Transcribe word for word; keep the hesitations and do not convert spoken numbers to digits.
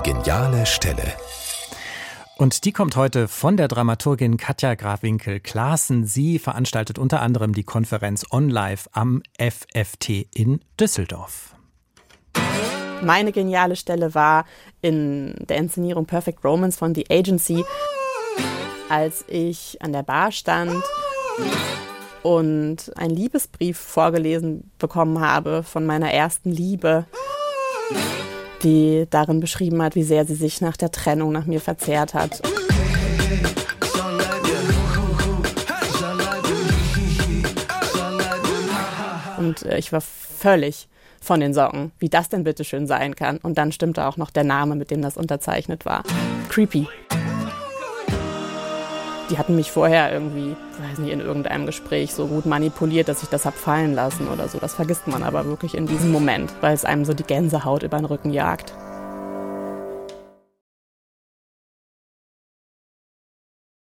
geniale Stelle. Und die kommt heute von der Dramaturgin Katja Graf-Winkel-Klaassen. Sie veranstaltet unter anderem die Konferenz OnLive am F F T in Düsseldorf. Meine geniale Stelle war in der Inszenierung Perfect Romance von The Agency, als ich an der Bar stand und einen Liebesbrief vorgelesen bekommen habe von meiner ersten Liebe, die darin beschrieben hat, wie sehr sie sich nach der Trennung nach mir verzehrt hat. Und ich war völlig von den Socken, wie das denn bitte schön sein kann. Und dann stimmte auch noch der Name, mit dem das unterzeichnet war. Creepy. Die hatten mich vorher irgendwie, weiß nicht, in irgendeinem Gespräch so gut manipuliert, dass ich das hab fallen lassen oder so. Das vergisst man aber wirklich in diesem Moment, weil es einem so die Gänsehaut über den Rücken jagt.